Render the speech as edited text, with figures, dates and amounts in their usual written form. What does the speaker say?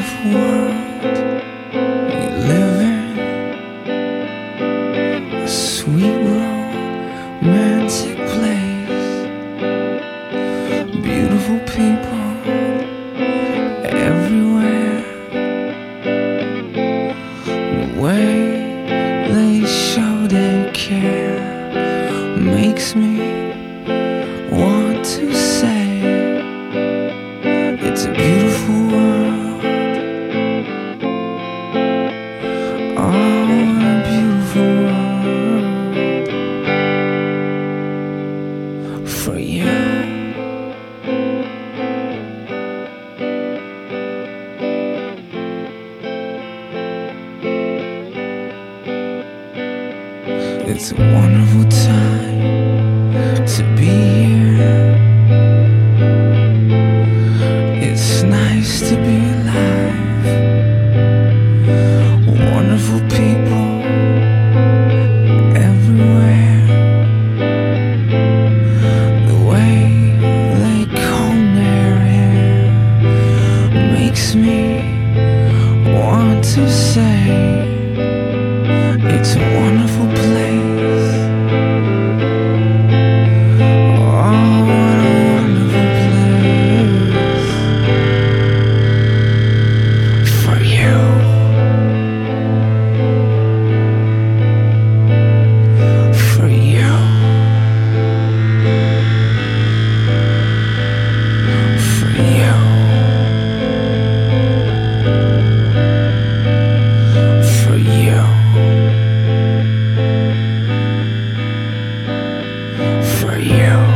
beautiful world we live in, a sweet romantic place, beautiful people everywhere. The way they show they care makes me want to say it's a beautiful world. Oh, a beautiful world for you. It's a wonderful time to be here. It's nice to be alive. Wonderful people everywhere. The way they comb their hair makes me want to say it's a wonderful place. For you.